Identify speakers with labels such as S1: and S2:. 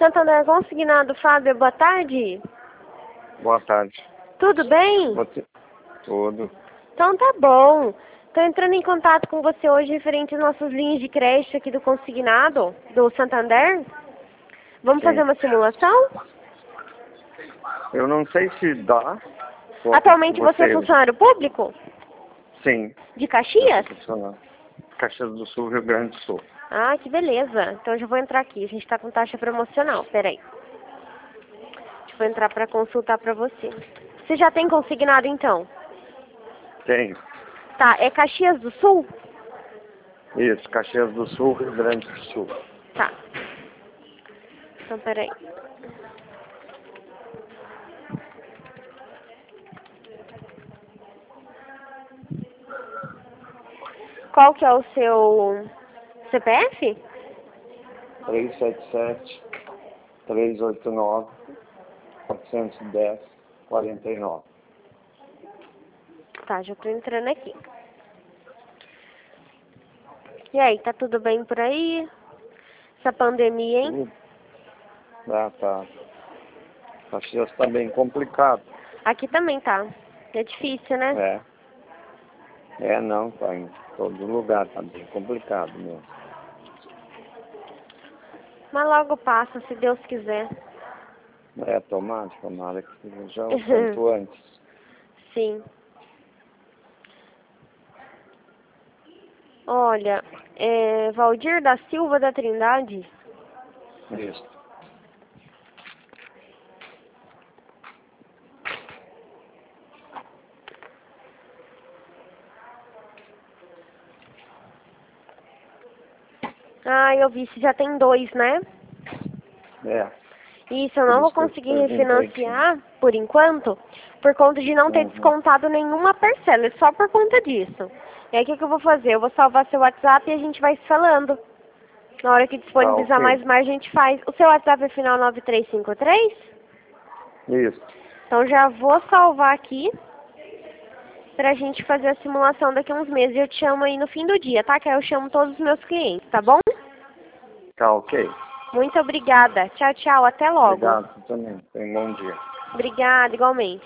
S1: Santander Consignado, Fábio, boa tarde.
S2: Boa tarde.
S1: Tudo bem?
S2: Tudo.
S1: Então tá bom. Estou entrando em contato com você hoje referente às nossas linhas de crédito aqui do Consignado, do Santander. Vamos
S2: Sim.
S1: fazer uma simulação?
S2: Eu não sei se dá.
S1: Atualmente você é funcionário público?
S2: Sim.
S1: De Caxias?
S2: Caxias do Sul, Rio Grande do Sul.
S1: Ah, que beleza. Então eu já vou entrar aqui. A gente está com taxa promocional. Peraí. Deixa eu entrar para consultar para você. Você já tem consignado então?
S2: Tenho.
S1: Tá, é Caxias do Sul?
S2: Isso, Caxias do Sul, Rio Grande do Sul.
S1: Tá. Então, peraí. Qual que é o seu CPF?
S2: 377-389-410-49.
S1: Tá, já tô entrando aqui. E aí, tá tudo bem por aí? Essa pandemia, hein?
S2: Tá. Caxias tá bem complicado.
S1: Aqui também tá. É difícil, né?
S2: Não, tá em todo lugar, tá bem complicado mesmo.
S1: Mas logo passa, se Deus quiser.
S2: Tomara que seja o quanto antes.
S1: Sim. Olha, Valdir da Silva da Trindade.
S2: Isso.
S1: Ah, eu vi, você já tem 2, né? Isso, eu não vou conseguir refinanciar por enquanto, por conta de não ter descontado nenhuma parcela, é só por conta disso. E aí o que eu vou fazer? Eu vou salvar seu WhatsApp e a gente vai se falando. Na hora que disponibilizar mais margem, a gente faz. O seu WhatsApp é final 9353?
S2: Isso.
S1: Então já vou salvar aqui pra gente fazer a simulação daqui a uns meses. Eu te chamo aí no fim do dia, tá? Que aí eu chamo todos os meus clientes, tá bom?
S2: Tá ok.
S1: Muito obrigada. Tchau, tchau. Até logo.
S2: Obrigado também. Tenha um bom dia.
S1: Obrigada, igualmente.